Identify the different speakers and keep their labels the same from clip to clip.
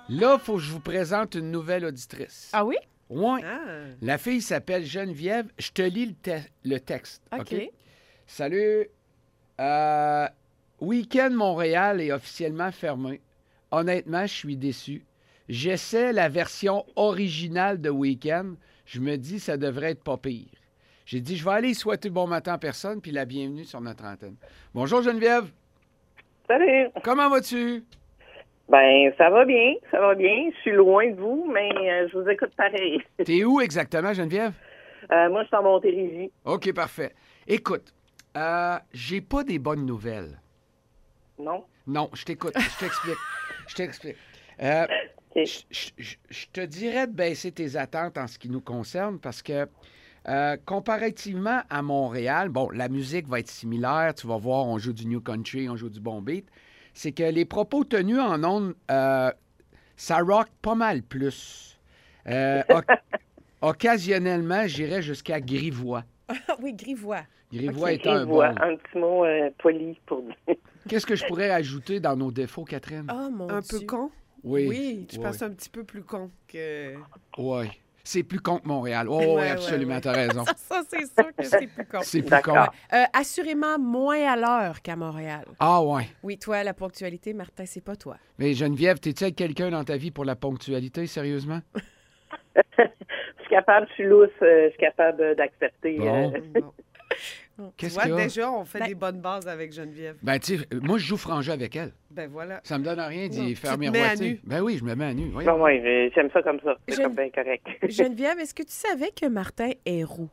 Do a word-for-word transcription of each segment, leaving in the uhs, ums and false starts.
Speaker 1: Là, il faut que je vous présente une nouvelle auditrice.
Speaker 2: Ah oui?
Speaker 1: Oui.
Speaker 3: Ah.
Speaker 1: La fille s'appelle Geneviève. Je te lis le, te- le texte.
Speaker 2: OK.
Speaker 1: OK? Salut. Euh, Week-end Montréal est officiellement fermé. Honnêtement, je suis déçu. J'essaie la version originale de Week-end. Je me dis ça devrait être pas pire. J'ai dit, je vais aller souhaiter bon matin à personne puis la bienvenue sur notre antenne. Bonjour Geneviève.
Speaker 4: Salut.
Speaker 1: Comment vas-tu?
Speaker 4: Ben, ça va bien, ça va bien. Je suis loin de vous, mais euh, je vous écoute pareil.
Speaker 1: T'es où exactement, Geneviève?
Speaker 4: Euh, moi, je suis en Montérégie.
Speaker 1: OK, parfait. Écoute, euh, j'ai pas des bonnes nouvelles.
Speaker 4: Non?
Speaker 1: Non, je t'écoute, je t'explique. Je t'explique. Euh,
Speaker 4: OK.
Speaker 1: je, je- je- je te dirais de baisser tes attentes en ce qui nous concerne parce que euh, comparativement à Montréal, bon, la musique va être similaire. Tu vas voir, on joue du New Country, on joue du bon beat. C'est que les propos tenus en ondes, euh, ça rock pas mal plus. Euh, oc- occasionnellement, j'irais jusqu'à grivois.
Speaker 2: Ah oui, grivois.
Speaker 1: Grivois
Speaker 4: OK,
Speaker 1: est un
Speaker 4: voix.
Speaker 1: bon.
Speaker 4: Un petit mot euh, poli pour dire.
Speaker 1: Qu'est-ce que je pourrais ajouter dans nos défauts, Catherine?
Speaker 2: Oh mon
Speaker 3: Un
Speaker 2: Dieu.
Speaker 3: peu con?
Speaker 1: Oui.
Speaker 2: Oui,
Speaker 3: Je
Speaker 1: oui,
Speaker 3: pense un petit peu plus con que...
Speaker 1: oui. C'est plus con que Montréal. Oh, oui,
Speaker 3: Ouais,
Speaker 1: absolument,
Speaker 3: ouais,
Speaker 1: t'as raison.
Speaker 2: Ça, ça, c'est sûr que c'est plus con.
Speaker 1: C'est plus
Speaker 4: D'accord.
Speaker 1: con.
Speaker 2: Euh, assurément moins à l'heure qu'à Montréal.
Speaker 1: Ah, ouais.
Speaker 2: Oui, toi, la ponctualité, Martin, c'est pas toi.
Speaker 1: Mais Geneviève, t'es-tu avec quelqu'un dans ta vie pour la ponctualité, sérieusement?
Speaker 4: Je suis capable, je suis lousse, euh, je suis capable euh, d'accepter.
Speaker 1: Bon.
Speaker 4: euh,
Speaker 3: Bon. Tu
Speaker 1: Qu'est-ce
Speaker 3: vois,
Speaker 1: qu'il y a?
Speaker 3: déjà, on fait
Speaker 2: Ben-
Speaker 3: des bonnes bases avec Geneviève.
Speaker 1: Ben, tu sais, euh, moi, je joue frangin avec elle.
Speaker 3: Ben voilà.
Speaker 1: Ça me donne rien d'y
Speaker 3: Non,
Speaker 1: faire
Speaker 3: tu te mets à
Speaker 1: miroiter.
Speaker 3: nu.
Speaker 1: Ben oui, je me mets à nu. Oui.
Speaker 4: Non, ouais, euh, j'aime ça comme ça. C'est
Speaker 2: Je-
Speaker 4: comme bien correct.
Speaker 2: Geneviève, est-ce que tu savais que Martin est roux?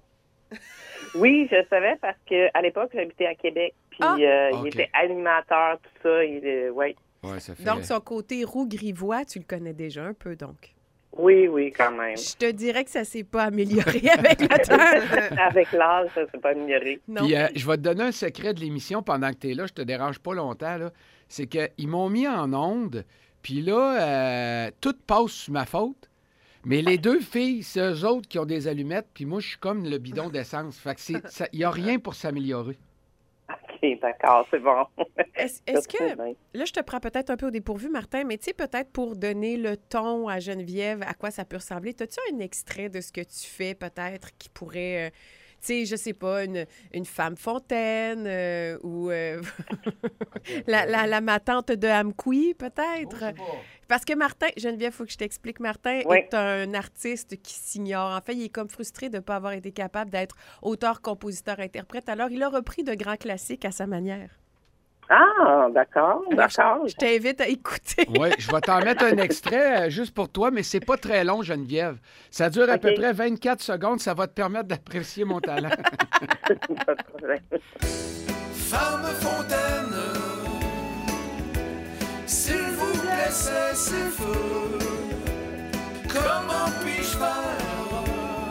Speaker 4: Oui, je savais parce que à l'époque, j'habitais à Québec. Puis
Speaker 2: Ah!
Speaker 4: euh, il
Speaker 1: OK.
Speaker 4: était animateur, tout ça. Il, euh, ouais.
Speaker 1: Ouais, ça fait...
Speaker 2: Donc, son côté roux grivois, tu le connais déjà un peu, donc.
Speaker 4: Oui, oui, quand même.
Speaker 2: Je te dirais que ça s'est pas amélioré avec le temps.
Speaker 4: Avec l'âge, ça s'est pas amélioré.
Speaker 2: Non.
Speaker 1: Puis, euh, je vais te donner un secret de l'émission pendant que tu es là. Je te dérange pas longtemps. Là. C'est qu'ils m'ont mis en onde. Puis là, euh, tout passe sous ma faute. Mais les deux filles, c'est eux autres qui ont des allumettes. Puis moi, je suis comme le bidon d'essence. Fait que c'est, ça, il n'y a rien pour s'améliorer.
Speaker 4: OK, d'accord, c'est bon.
Speaker 2: Est-ce est-ce
Speaker 4: Très
Speaker 2: que,
Speaker 4: bien.
Speaker 2: là, je te prends peut-être un peu au dépourvu, Martin, mais tu sais, peut-être pour donner le ton à Geneviève, à quoi ça peut ressembler, as-tu un extrait de ce que tu fais, peut-être, qui pourrait, euh, tu sais, je sais pas, une, une femme fontaine euh, ou euh, la, la, la ma tante de Amkoui, peut-être? Parce que Martin, Geneviève, il faut que je t'explique, Martin
Speaker 4: Oui.
Speaker 2: est un artiste qui s'ignore. En fait, il est comme frustré de ne pas avoir été capable d'être auteur, compositeur, interprète. Alors, il a repris de grands classiques à sa manière.
Speaker 4: Ah, d'accord,
Speaker 2: Alors,
Speaker 4: d'accord.
Speaker 2: Je t'invite à écouter.
Speaker 1: Oui, je vais t'en mettre un extrait euh, juste pour toi, mais c'est pas très long, Geneviève. Ça dure à
Speaker 4: OK.
Speaker 1: peu près vingt-quatre secondes. Ça va te permettre d'apprécier mon talent.
Speaker 4: Pas de problème.
Speaker 5: Femme fontaine, s'il vous plaît, cessez-le. Comment puis-je faire?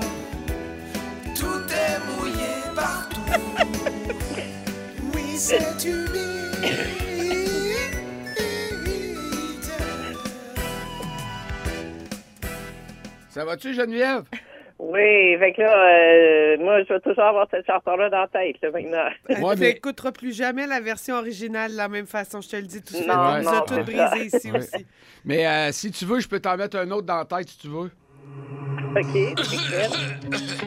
Speaker 5: Tout est mouillé partout. Oui, c'est humide.
Speaker 1: Ça va-tu, Geneviève?
Speaker 4: Oui, fait que là, euh, moi, je vais toujours avoir cette chanson-là dans la tête, là, maintenant.
Speaker 1: Ouais,
Speaker 3: tu
Speaker 1: mais-
Speaker 3: n'écouteras plus jamais la version originale de la même façon, je te le dis tout de suite.
Speaker 4: Non,
Speaker 3: On nous a
Speaker 4: non,
Speaker 3: toutes
Speaker 4: c'est ça.
Speaker 3: brisées ici
Speaker 1: Ouais.
Speaker 3: aussi.
Speaker 1: Mais euh, si tu veux, je peux t'en mettre un autre dans la tête, si tu veux.
Speaker 4: OK, c'est clair.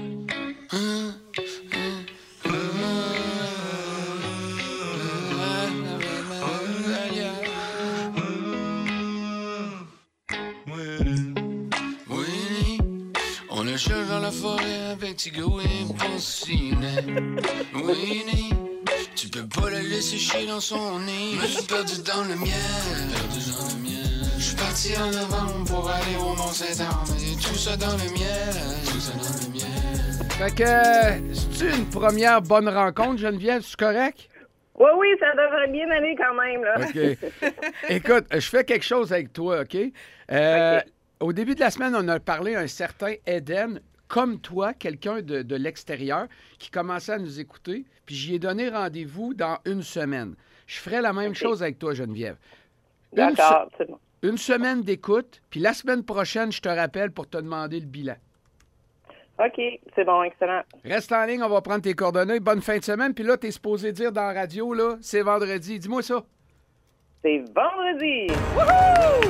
Speaker 5: Oui, on le cherche dans la forêt avec Tigo et Ponsine. Oui, tu peux pas la laisser chier dans son nid. Je suis perdu dans le miel, perdu dans le miel. Je suis parti en novembre pour aller au Mont-Saint-Anne. Et tout ça dans le miel, tout ça dans le miel.
Speaker 1: Fait que, euh, c'est-tu une première bonne rencontre, Geneviève? C'est correct?
Speaker 4: Oui, oui, ça devrait bien aller quand même, là.
Speaker 1: OK. Écoute, je fais quelque chose avec toi, OK? Euh,
Speaker 4: OK.
Speaker 1: Au début de la semaine, on a parlé à un certain Eden, comme toi, quelqu'un de, de l'extérieur, qui commençait à nous écouter, puis j'y ai donné rendez-vous dans une semaine. Je ferai la même
Speaker 4: OK.
Speaker 1: chose avec toi, Geneviève. Une, se-
Speaker 4: D'accord, c'est bon.
Speaker 1: une semaine d'écoute, puis la semaine prochaine, je te rappelle pour te demander le bilan.
Speaker 4: OK, c'est bon, excellent.
Speaker 1: Reste en ligne, on va prendre tes coordonnées. Bonne fin de semaine. Puis là, t'es supposé dire dans la radio, là, c'est vendredi. Dis-moi ça.
Speaker 4: C'est vendredi.